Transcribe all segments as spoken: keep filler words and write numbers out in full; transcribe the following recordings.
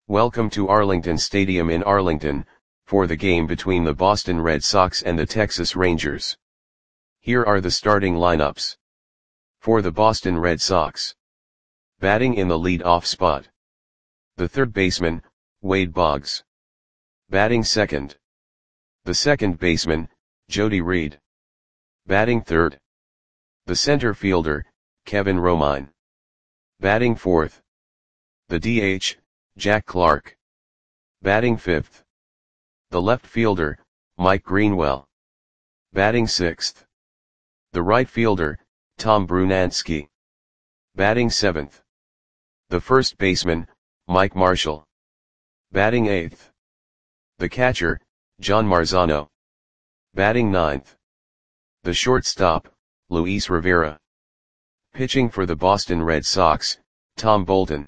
Welcome to Arlington Stadium in Arlington, for the game between the Boston Red Sox and the Texas Rangers. Here are the starting lineups. For the Boston Red Sox. Batting in the lead-off spot. The third baseman, Wade Boggs. Batting second. The second baseman, Jody Reed. Batting third. The center fielder, Kevin Romine. Batting fourth. The D H, Jack Clark. Batting fifth. The left fielder, Mike Greenwell. Batting sixth. The right fielder, Tom Brunansky. Batting seventh. The first baseman, Mike Marshall. Batting eighth. The catcher, John Marzano. Batting ninth. The shortstop, Luis Rivera. Pitching for the Boston Red Sox, Tom Bolton.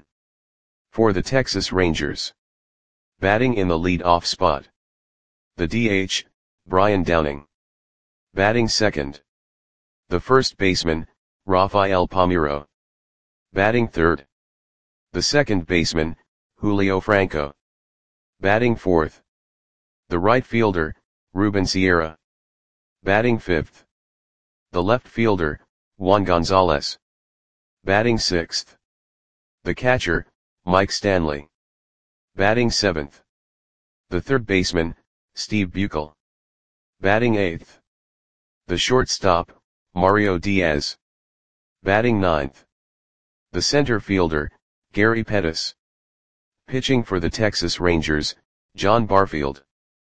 For the Texas Rangers. Batting in the lead-off spot. The D H, Brian Downing. Batting second. The first baseman, Rafael Palmeiro. Batting third. The second baseman, Julio Franco. Batting fourth. The right fielder, Ruben Sierra. Batting fifth. The left fielder, Juan Gonzalez. Batting sixth. The catcher, Mike Stanley. Batting seventh. The third baseman, Steve Buechel. Batting eighth. The shortstop, Mario Diaz. Batting ninth. The center fielder, Gary Pettis. Pitching for the Texas Rangers, John Barfield.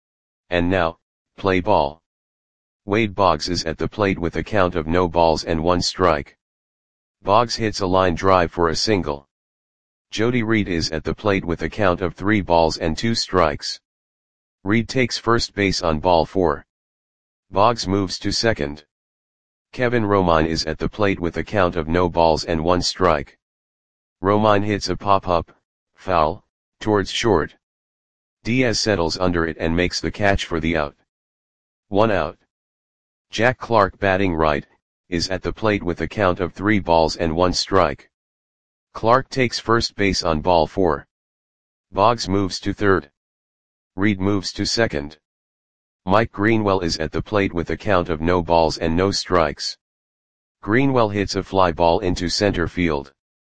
And now, play ball. Wade Boggs is at the plate with a count of no balls and one strike. Boggs hits a line drive for a single. Jody Reed is at the plate with a count of three balls and two strikes. Reed takes first base on ball four. Boggs moves to second. Kevin Romine is at the plate with a count of no balls and one strike. Romine hits a pop-up, foul, towards short. Diaz settles under it and makes the catch for the out. One out. Jack Clark, batting right, is at the plate with a count of three balls and one strike. Clark takes first base on ball four. Boggs moves to third. Reed moves to second. Mike Greenwell is at the plate with a count of no balls and no strikes. Greenwell hits a fly ball into center field.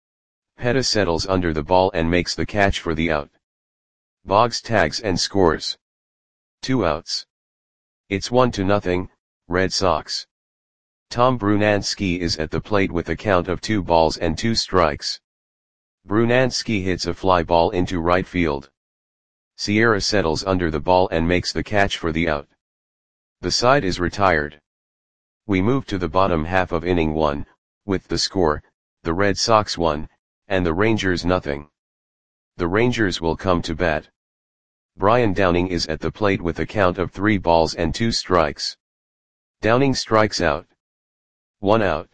Pettis settles under the ball and makes the catch for the out. Boggs tags and scores. Two outs. It's one to nothing, Red Sox. Tom Brunansky is at the plate with a count of two balls and two strikes. Brunansky hits a fly ball into right field. Sierra settles under the ball and makes the catch for the out. The side is retired. We move to the bottom half of inning one, with the score, the Red Sox one, and the Rangers nothing. The Rangers will come to bat. Brian Downing is at the plate with a count of three balls and two strikes. Downing strikes out. One out.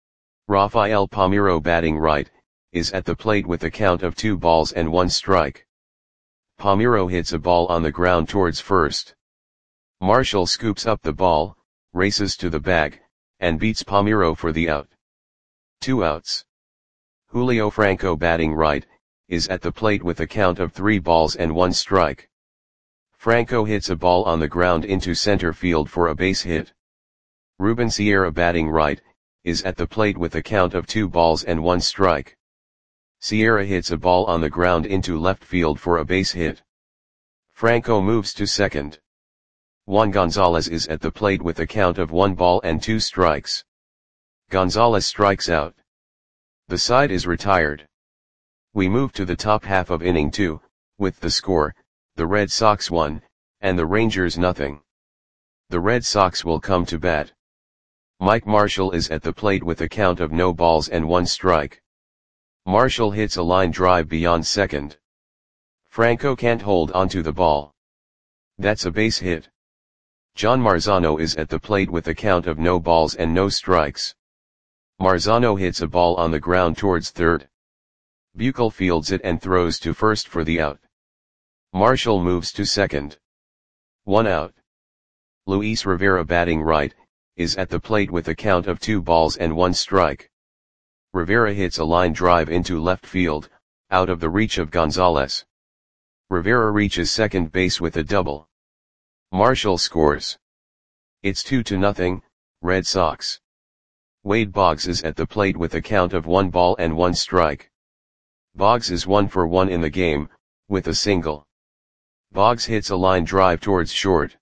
Rafael Palmeiro, batting right, is at the plate with a count of two balls and one strike. Palmeiro hits a ball on the ground towards first. Marshall scoops up the ball, races to the bag, and beats Palmeiro for the out. Two outs. Julio Franco, batting right, is at the plate with a count of three balls and one strike. Franco hits a ball on the ground into center field for a base hit. Ruben Sierra, batting right, is at the plate with a count of two balls and one strike. Sierra hits a ball on the ground into left field for a base hit. Franco moves to second. Juan Gonzalez is at the plate with a count of one ball and two strikes. Gonzalez strikes out. The side is retired. We move to the top half of inning two, with the score, the Red Sox one, and the Rangers nothing. The Red Sox will come to bat. Mike Marshall is at the plate with a count of no balls and one strike. Marshall hits a line drive beyond second. Franco can't hold onto the ball. That's a base hit. John Marzano is at the plate with a count of no balls and no strikes. Marzano hits a ball on the ground towards third. Buechel fields it and throws to first for the out. Marshall moves to second. One out. Luis Rivera, batting right, is at the plate with a count of two balls and one strike. Rivera hits a line drive into left field, out of the reach of Gonzalez. Rivera reaches second base with a double. Marshall scores. It's two to nothing, Red Sox. Wade Boggs is at the plate with a count of one ball and one strike. Boggs is one for one in the game, with a single. Boggs hits a line drive towards short.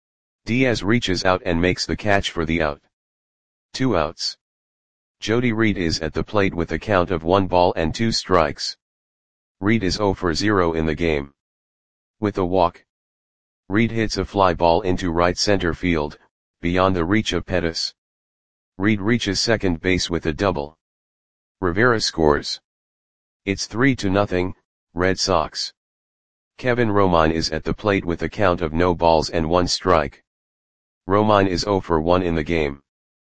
Diaz reaches out and makes the catch for the out. Two outs. Jody Reed is at the plate with a count of one ball and two strikes. Reed is zero for zero in the game. With a walk. Reed hits a fly ball into right center field, beyond the reach of Pettis. Reed reaches second base with a double. Rivera scores. It's three to nothing, Red Sox. Kevin Romine is at the plate with a count of no balls and one strike. Romine is zero for one in the game.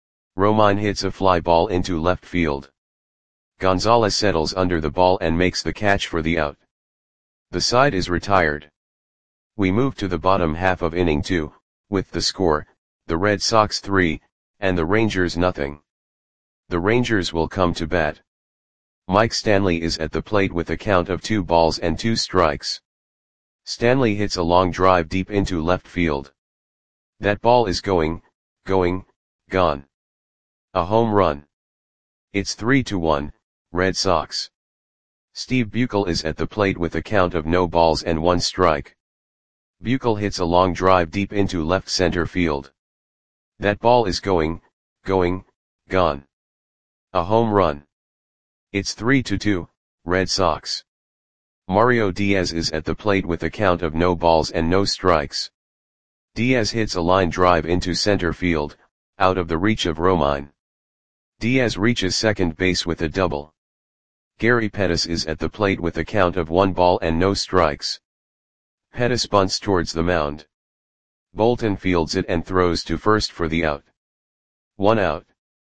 Romine hits a fly ball into left field. Gonzalez settles under the ball and makes the catch for the out. The side is retired. We move to the bottom half of inning two, with the score, the Red Sox three, and the Rangers nothing. The Rangers will come to bat. Mike Stanley is at the plate with a count of two balls and two strikes. Stanley hits a long drive deep into left field. That ball is going, going, gone. A home run. It's three to one, Red Sox. Steve Buechel is at the plate with a count of no balls and one strike. Buechel hits a long drive deep into left center field. That ball is going, going, gone. A home run. It's three to two, Red Sox. Mario Diaz is at the plate with a count of no balls and no strikes. Diaz hits a line drive into center field, out of the reach of Romine. Diaz reaches second base with a double. Gary Pettis is at the plate with a count of one ball and no strikes. Pettis bunts towards the mound. Bolton fields it and throws to first for the out. One out.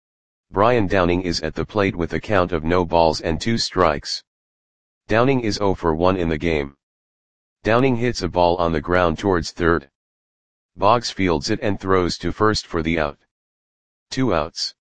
Brian Downing is at the plate with a count of no balls and two strikes. Downing is zero for one in the game. Downing hits a ball on the ground towards third. Boggs fields it and throws to first for the out. Two outs.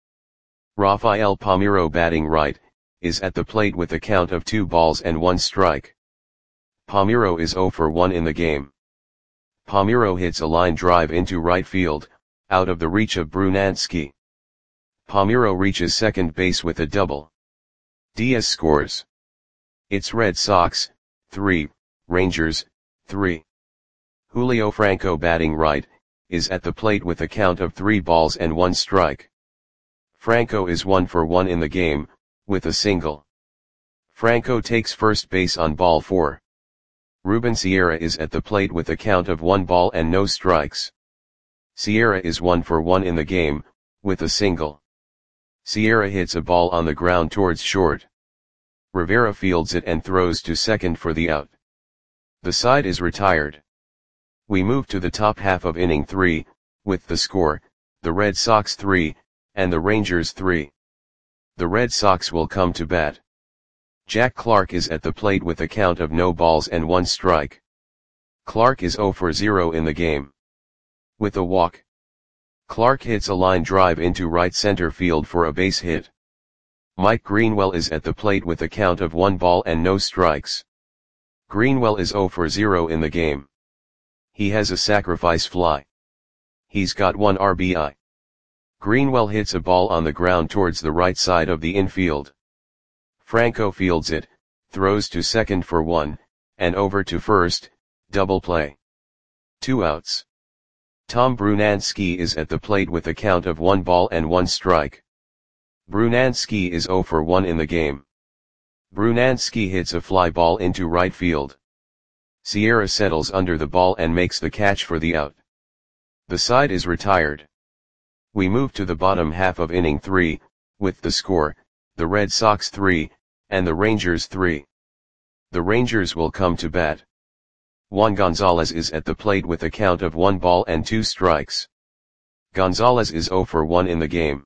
Rafael Palmeiro, batting right, is at the plate with a count of two balls and one strike. Palmeiro is zero for one in the game. Palmeiro hits a line drive into right field, out of the reach of Brunansky. Palmeiro reaches second base with a double. Diaz scores. It's Red Sox, three, Rangers, three. Julio Franco, batting right, is at the plate with a count of three balls and one strike. Franco is one for one in the game, with a single. Franco takes first base on ball four. Ruben Sierra is at the plate with a count of one ball and no strikes. Sierra is one for one in the game, with a single. Sierra hits a ball on the ground towards short. Rivera fields it and throws to second for the out. The side is retired. We move to the top half of inning three, with the score, the Red Sox three, and the Rangers three. The Red Sox will come to bat. Jack Clark is at the plate with a count of no balls and one strike. Clark is zero for zero in the game. With a walk. Clark hits a line drive into right center field for a base hit. Mike Greenwell is at the plate with a count of one ball and no strikes. Greenwell is zero for zero in the game. He has a sacrifice fly. He's got one R B I. Greenwell hits a ball on the ground towards the right side of the infield. Franco fields it, throws to second for one, and over to first, double play. Two outs. Tom Brunansky is at the plate with a count of one ball and one strike. Brunansky is zero for one in the game. Brunansky hits a fly ball into right field. Sierra settles under the ball and makes the catch for the out. The side is retired. We move to the bottom half of inning three, with the score, the Red Sox three, and the Rangers three. The Rangers will come to bat. Juan Gonzalez is at the plate with a count of one ball and two strikes. Gonzalez is zero for one in the game.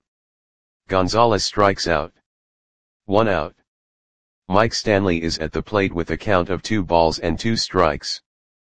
Gonzalez strikes out. One out. Mike Stanley is at the plate with a count of two balls and two strikes.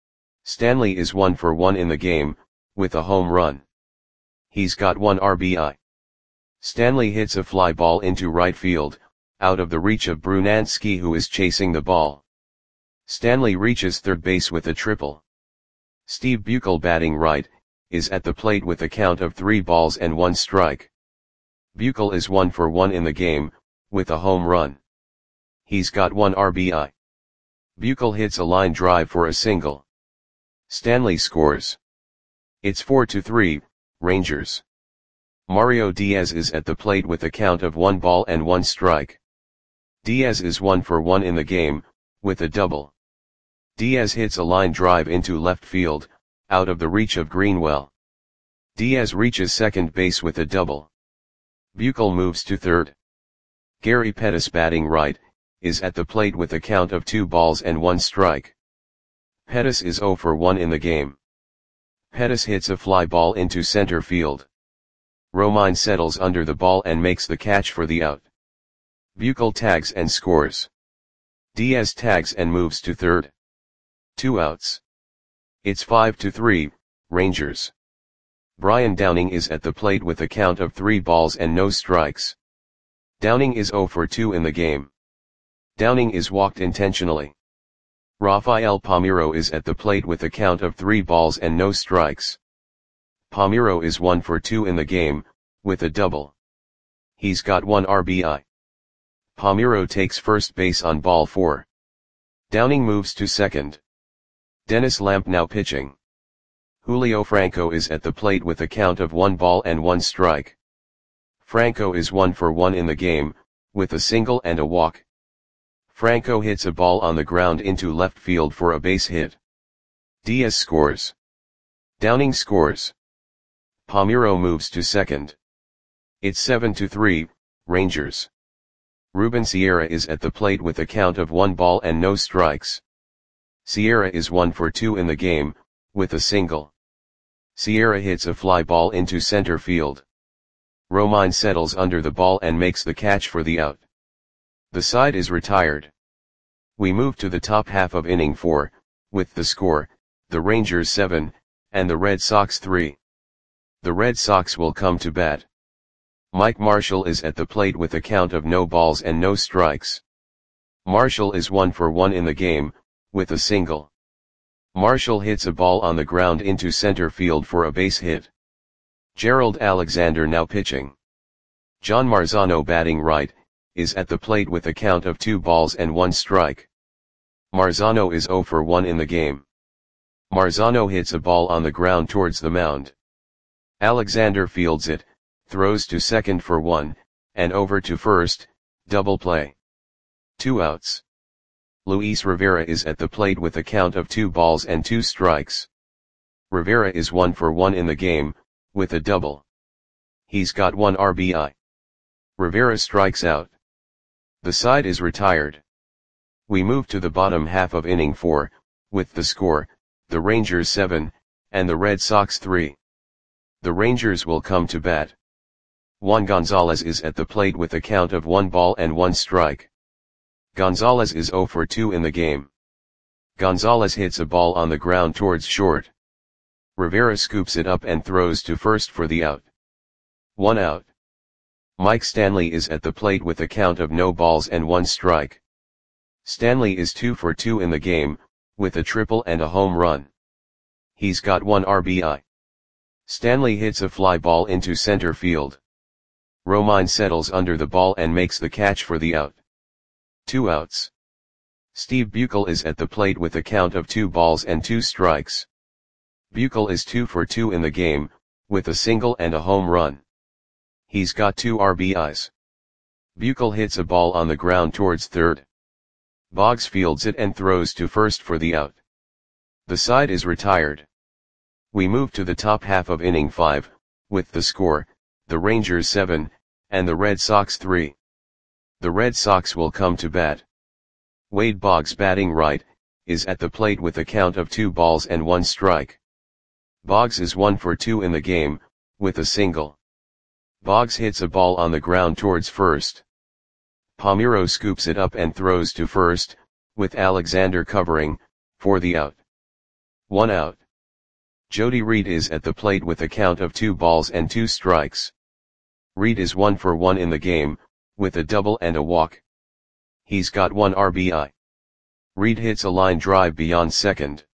Stanley is one for one in the game, with a home run. He's got one R B I. Stanley hits a fly ball into right field, out of the reach of Brunansky, who is chasing the ball. Stanley reaches third base with a triple. Steve Buechele, batting right, is at the plate with a count of three balls and one strike. Buechele is one for one in the game, with a home run. He's got one R B I. Buechele hits a line drive for a single. Stanley scores. It's four to three, Rangers. Mario Diaz is at the plate with a count of one ball and one strike. Diaz is one for one in the game, with a double. Diaz hits a line drive into left field, out of the reach of Greenwell. Diaz reaches second base with a double. Buechele moves to third. Gary Pettis, batting right, is at the plate with a count of two balls and one strike. Pettis is zero for one in the game. Pettis hits a fly ball into center field. Romine settles under the ball and makes the catch for the out. Buechele tags and scores. Diaz tags and moves to third. Two outs. It's five to three, Rangers. Brian Downing is at the plate with a count of three balls and no strikes. Downing is zero for two in the game. Downing is walked intentionally. Rafael Palmeiro is at the plate with a count of three balls and no strikes. Palmeiro is one for two in the game, with a double. He's got one R B I. Palmeiro takes first base on ball four. Downing moves to second. Dennis Lamp now pitching. Julio Franco is at the plate with a count of one ball and one strike. Franco is one for one in the game, with a single and a walk. Franco hits a ball on the ground into left field for a base hit. Diaz scores. Downing scores. Palmeiro moves to second. It's seven to three, Rangers. Ruben Sierra is at the plate with a count of one ball and no strikes. Sierra is one for two in the game, with a single. Sierra hits a fly ball into center field. Romine settles under the ball and makes the catch for the out. The side is retired. We move to the top half of inning four, with the score, the Rangers seven, and the Red Sox three. The Red Sox will come to bat. Mike Marshall is at the plate with a count of no balls and no strikes. Marshall is one for one in the game, with a single. Marshall hits a ball on the ground into center field for a base hit. Gerald Alexander now pitching. John Marzano, batting right, is at the plate with a count of two balls and one strike. Marzano is zero for one in the game. Marzano hits a ball on the ground towards the mound. Alexander fields it, throws to second for one, and over to first, double play. Two outs. Luis Rivera is at the plate with a count of two balls and two strikes. Rivera is one for one in the game, with a double. He's got one R B I. Rivera strikes out. The side is retired. We move to the bottom half of inning four, with the score, the Rangers seven, and the Red Sox three. The Rangers will come to bat. Juan Gonzalez is at the plate with a count of one ball and one strike. Gonzalez is zero for two in the game. Gonzalez hits a ball on the ground towards short. Rivera scoops it up and throws to first for the out. One out. Mike Stanley is at the plate with a count of no balls and one strike. Stanley is two for two in the game, with a triple and a home run. He's got one R B I. Stanley hits a fly ball into center field. Romine settles under the ball and makes the catch for the out. Two outs. Steve Buechele is at the plate with a count of two balls and two strikes. Buechele is two for two in the game, with a single and a home run. He's got two R B Is. Buechele hits a ball on the ground towards third. Boggs fields it and throws to first for the out. The side is retired. We move to the top half of inning five, with the score, the Rangers seven, and the Red Sox three. The Red Sox will come to bat. Wade Boggs, batting right, is at the plate with a count of two balls and one strike. Boggs is one for two in the game, with a single. Boggs hits a ball on the ground towards first. Palmeiro scoops it up and throws to first, with Alexander covering, for the out. One out. Jody Reed is at the plate with a count of two balls and two strikes. Reed is one for one in the game, with a double and a walk. He's got one R B I. Reed hits a line drive beyond second.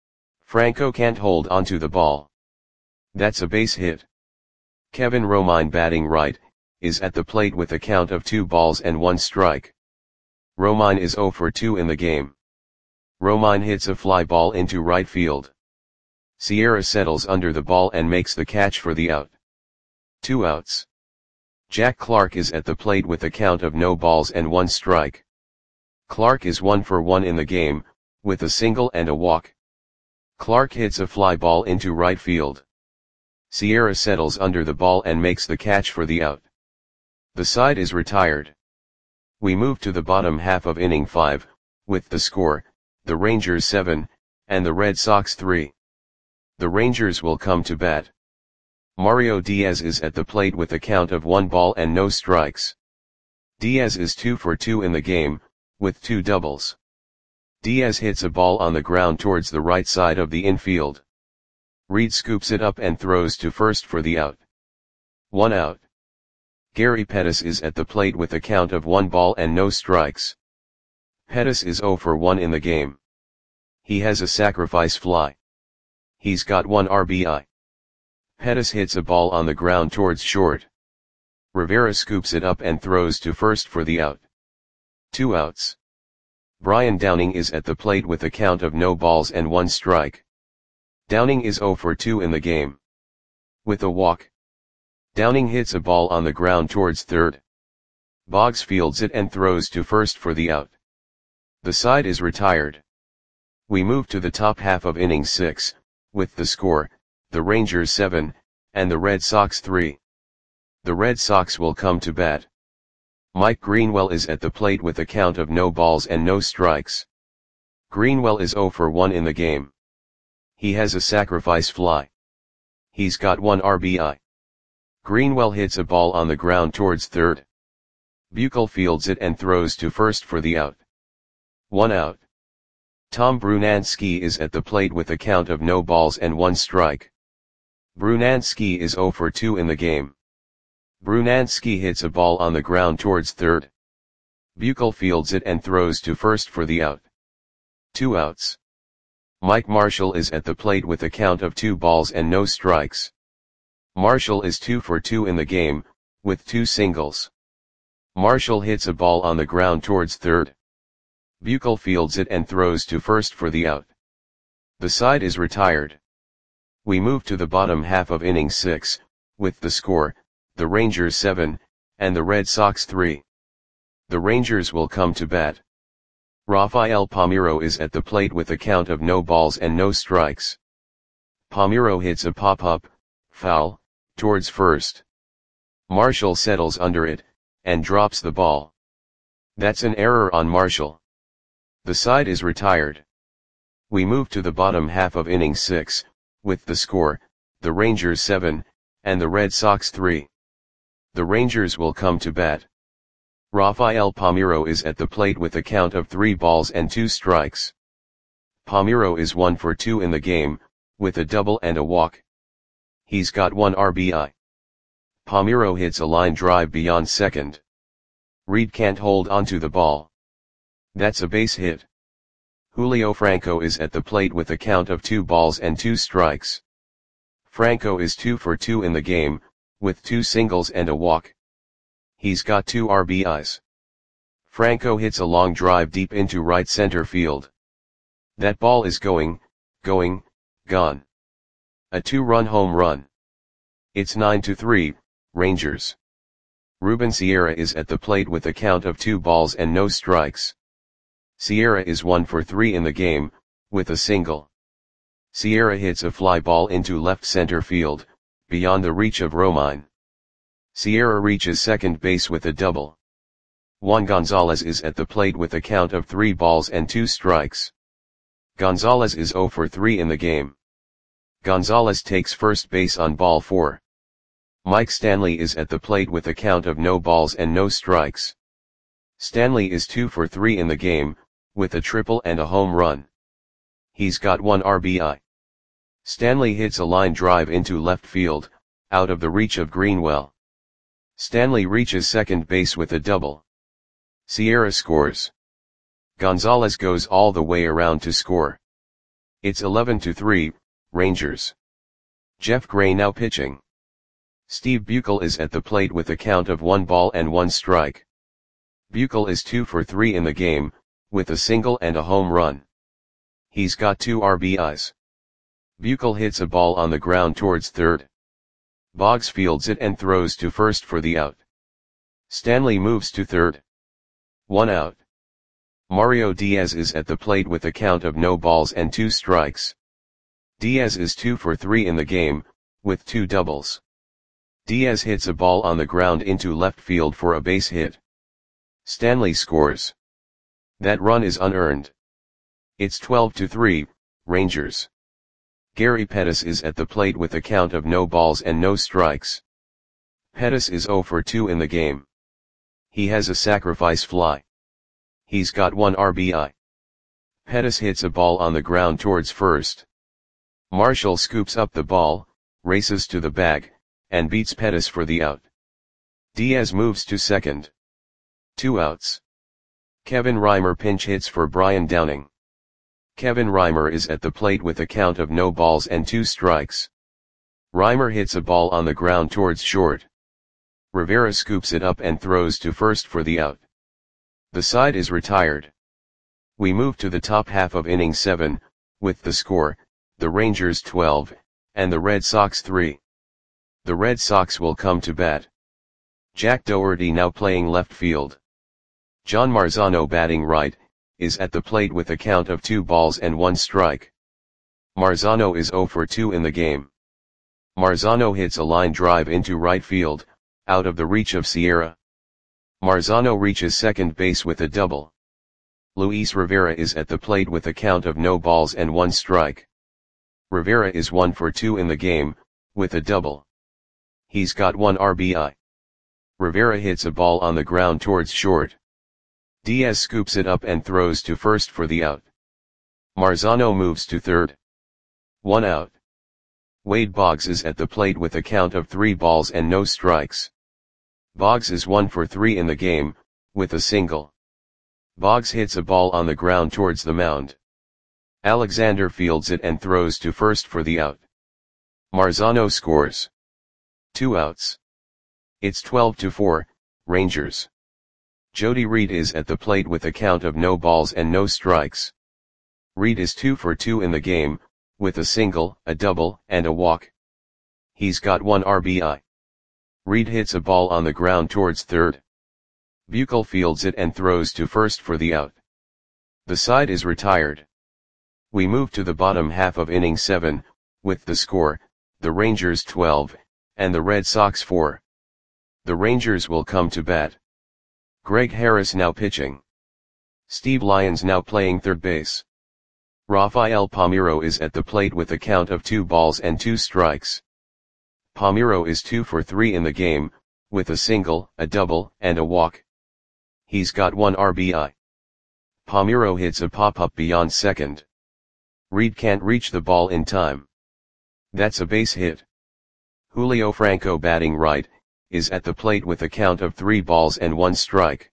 Franco can't hold onto the ball. That's a base hit. Kevin Romine, batting right, is at the plate with a count of two balls and one strike. Romine is oh for two in the game. Romine hits a fly ball into right field. Sierra settles under the ball and makes the catch for the out. Two outs. Jack Clark is at the plate with a count of no balls and one strike. Clark is one for one in the game, with a single and a walk. Clark hits a fly ball into right field. Sierra settles under the ball and makes the catch for the out. The side is retired. We move to the bottom half of inning five, with the score, the Rangers seven, and the Red Sox three. The Rangers will come to bat. Mario Diaz is at the plate with a count of one ball and no strikes. Diaz is two for two in the game, with two doubles. Diaz hits a ball on the ground towards the right side of the infield. Reed scoops it up and throws to first for the out. One out. Gary Pettis is at the plate with a count of one ball and no strikes. Pettis is oh for one in the game. He has a sacrifice fly. He's got one R B I. Pettis hits a ball on the ground towards short. Rivera scoops it up and throws to first for the out. Two outs. Brian Downing is at the plate with a count of no balls and one strike. Downing is oh for two in the game. With a walk. Downing hits a ball on the ground towards third. Boggs fields it and throws to first for the out. The side is retired. We move to the top half of inning six, with the score, the Rangers seven, and the Red Sox three. The Red Sox will come to bat. Mike Greenwell is at the plate with a count of no balls and no strikes. Greenwell is oh for one in the game. He has a sacrifice fly. He's got one R B I. Greenwell hits a ball on the ground towards third. Buechel fields it and throws to first for the out. One out. Tom Brunansky is at the plate with a count of no balls and one strike. Brunansky is oh for two in the game. Brunansky hits a ball on the ground towards third. Buechel fields it and throws to first for the out. Two outs. Mike Marshall is at the plate with a count of two balls and no strikes. Marshall is two for two in the game, with two singles. Marshall hits a ball on the ground towards third. Buechel fields it and throws to first for the out. The side is retired. We move to the bottom half of inning six, with the score, the Rangers seven, and the Red Sox three. The Rangers will come to bat. Rafael Palmeiro is at the plate with a count of no balls and no strikes. Palmeiro hits a pop-up, foul, towards first. Marshall settles under it, and drops the ball. That's an error on Marshall. The side is retired. We move to the bottom half of inning six, with the score, the Rangers seven, and the Red Sox three. The Rangers will come to bat. Rafael Palmeiro is at the plate with a count of three balls and two strikes. Palmeiro is one for two in the game, with a double and a walk. He's got one R B I. Palmeiro hits a line drive beyond second. Reed can't hold onto the ball. That's a base hit. Julio Franco is at the plate with a count of two balls and two strikes. Franco is two for two in the game, with two singles and a walk. He's got two R B Is. Franco hits a long drive deep into right center field. That ball is going, going, gone. A two-run home run. It's nine to three, Rangers. Ruben Sierra is at the plate with a count of two balls and no strikes. Sierra is one for three in the game, with a single. Sierra hits a fly ball into left center field, beyond the reach of Romine. Sierra reaches second base with a double. Juan Gonzalez is at the plate with a count of three balls and two strikes. Gonzalez is oh for three in the game. Gonzalez takes first base on ball four. Mike Stanley is at the plate with a count of no balls and no strikes. Stanley is two for three in the game, with a triple and a home run. He's got one R B I. Stanley hits a line drive into left field, out of the reach of Greenwell. Stanley reaches second base with a double. Sierra scores. Gonzalez goes all the way around to score. It's eleven to three, Rangers. Jeff Gray now pitching. Steve Buechel is at the plate with a count of one ball and one strike. Buechel is two for three in the game, with a single and a home run. He's got two R B Is. Buechel hits a ball on the ground towards third. Boggs fields it and throws to first for the out. Stanley moves to third. One out. Mario Diaz is at the plate with a count of no balls and two strikes. Diaz is two for three in the game, with two doubles. Diaz hits a ball on the ground into left field for a base hit. Stanley scores. That run is unearned. It's twelve to three, Rangers. Gary Pettis is at the plate with a count of no balls and no strikes. Pettis is zero for two in the game. He has a sacrifice fly. He's got one R B I. Pettis hits a ball on the ground towards first. Marshall scoops up the ball, races to the bag, and beats Pettis for the out. Diaz moves to second. Two outs. Kevin Reimer pinch hits for Brian Downing. Kevin Reimer is at the plate with a count of no balls and two strikes. Reimer hits a ball on the ground towards short. Rivera scoops it up and throws to first for the out. The side is retired. We move to the top half of inning seven, with the score, the Rangers twelve, and the Red Sox three. The Red Sox will come to bat. Jack Dougherty now playing left field. John Marzano batting right, is at the plate with a count of two balls and one strike. Marzano is zero for two in the game. Marzano hits a line drive into right field, out of the reach of Sierra. Marzano reaches second base with a double. Luis Rivera is at the plate with a count of no balls and one strike. Rivera is one for two in the game, with a double. He's got one R B I. Rivera hits a ball on the ground towards short. Diaz scoops it up and throws to first for the out. Marzano moves to third. One out. Wade Boggs is at the plate with a count of three balls and no strikes. Boggs is one for three in the game, with a single. Boggs hits a ball on the ground towards the mound. Alexander fields it and throws to first for the out. Marzano scores. Two outs. It's twelve to four, Rangers. Jody Reed is at the plate with a count of no balls and no strikes. Reed is two for two in the game, with a single, a double, and a walk. He's got one R B I. Reed hits a ball on the ground towards third. Buechel fields it and throws to first for the out. The side is retired. We move to the bottom half of inning seven, with the score, the Rangers twelve, and the Red Sox four. The Rangers will come to bat. Greg Harris now pitching. Steve Lyons now playing third base. Rafael Palmeiro is at the plate with a count of two balls and two strikes. Palmeiro is two for three in the game, with a single, a double, and a walk. He's got one R B I. Palmeiro hits a pop-up beyond second. Reed can't reach the ball in time. That's a base hit. Julio Franco batting right, is at the plate with a count of three balls and one strike.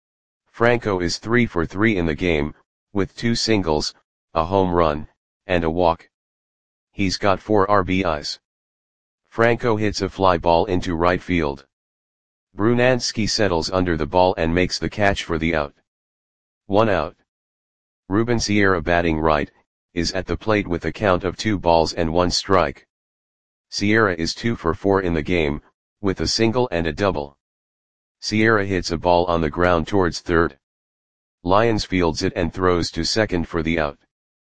Franco is three for three in the game, with two singles, a home run, and a walk. He's got four R B Is. Franco hits a fly ball into right field. Brunansky settles under the ball and makes the catch for the out. One out. Ruben Sierra batting right, is at the plate with a count of two balls and one strike. Sierra is two for four in the game, with a single and a double. Sierra hits a ball on the ground towards third. Lyons fields it and throws to second for the out.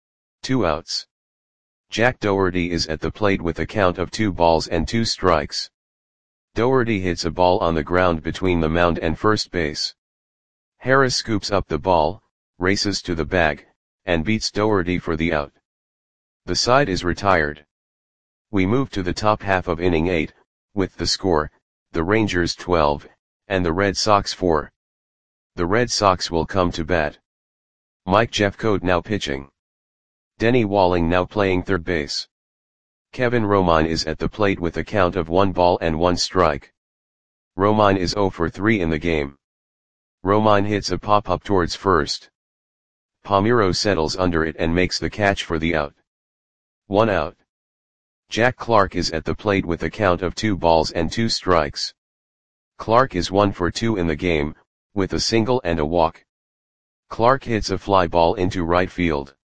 Two outs. Jack Dougherty is at the plate with a count of two balls and two strikes. Dougherty hits a ball on the ground between the mound and first base. Harris scoops up the ball, races to the bag, and beats Dougherty for the out. The side is retired. We move to the top half of inning eight, with the score, the Rangers twelve, and the Red Sox four. The Red Sox will come to bat. Mike Jeffcoat now pitching. Denny Walling now playing third base. Kevin Romine is at the plate with a count of one ball and one strike. Romine is zero for three in the game. Romine hits a pop-up towards first. Palmeiro settles under it and makes the catch for the out. One out. Jack Clark is at the plate with a count of two balls and two strikes. Clark is one for two in the game, with a single and a walk. Clark hits a fly ball into right field.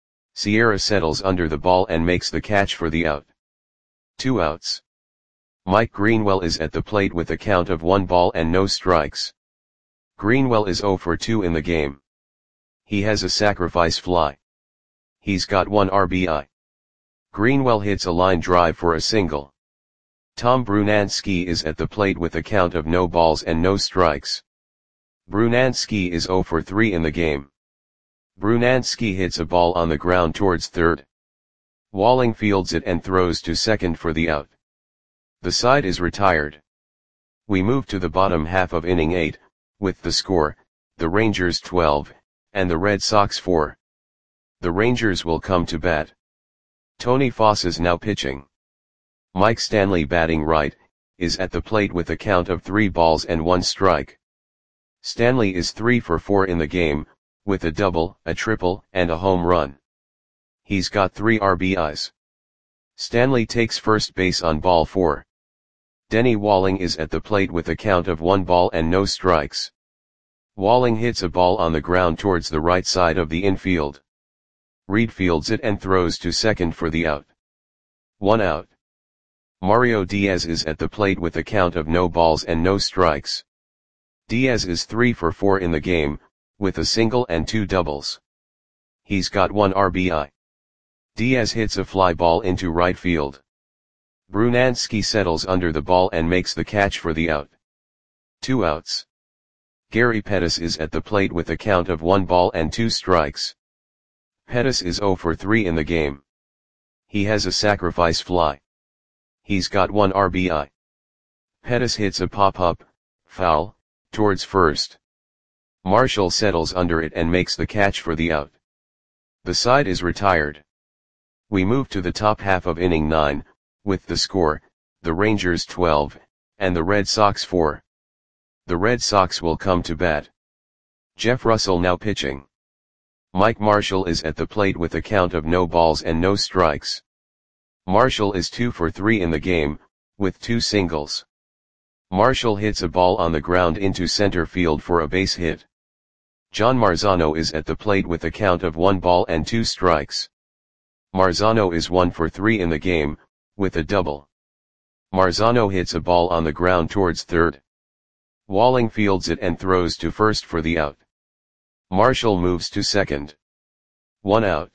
Sierra settles under the ball and makes the catch for the out. Two outs. Mike Greenwell is at the plate with a count of one ball and no strikes. Greenwell is zero for two in the game. He has a sacrifice fly. He's got one R B I. Greenwell hits a line drive for a single. Tom Brunansky is at the plate with a count of no balls and no strikes. Brunansky is zero for three in the game. Brunansky hits a ball on the ground towards third. Walling fields it and throws to second for the out. The side is retired. We move to the bottom half of inning eight, with the score, the Rangers twelve, and the Red Sox four. The Rangers will come to bat. Tony Foss is now pitching. Mike Stanley, batting right, is at the plate with a count of three balls and one strike. Stanley is three for four in the game, with a double, a triple, and a home run. He's got three R B Is. Stanley takes first base on ball four. Denny Walling is at the plate with a count of one ball and no strikes. Walling hits a ball on the ground towards the right side of the infield. Reed fields it and throws to second for the out. One out. Mario Diaz is at the plate with a count of no balls and no strikes. Diaz is three for four in the game, with a single and two doubles. He's got one R B I. Diaz hits a fly ball into right field. Brunansky settles under the ball and makes the catch for the out. Two outs. Gary Pettis is at the plate with a count of one ball and two strikes. Pettis is zero for three in the game. He has a sacrifice fly. He's got one R B I. Pettis hits a pop-up, foul, towards first. Marshall settles under it and makes the catch for the out. The side is retired. We move to the top half of inning nine, with the score, the Rangers twelve, and the Red Sox four. The Red Sox will come to bat. Jeff Russell now pitching. Mike Marshall is at the plate with a count of no balls and no strikes. Marshall is two for three in the game, with two singles. Marshall hits a ball on the ground into center field for a base hit. John Marzano is at the plate with a count of one ball and two strikes. Marzano is one for three in the game, with a double. Marzano hits a ball on the ground towards third. Walling fields it and throws to first for the out. Marshall moves to second. One out.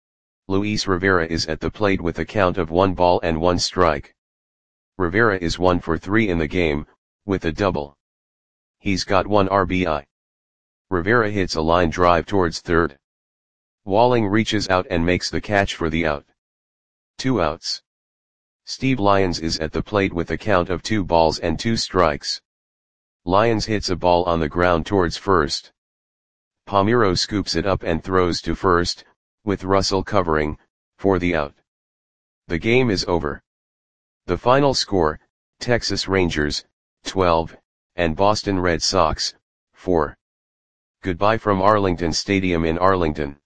Luis Rivera is at the plate with a count of one ball and one strike. Rivera is one for three in the game, with a double. He's got one R B I. Rivera hits a line drive towards third. Walling reaches out and makes the catch for the out. Two outs. Steve Lyons is at the plate with a count of two balls and two strikes. Lyons hits a ball on the ground towards first. Palmeiro scoops it up and throws to first, with Russell covering, for the out. The game is over. The final score, Texas Rangers, twelve, and Boston Red Sox, four. Goodbye from Arlington Stadium in Arlington.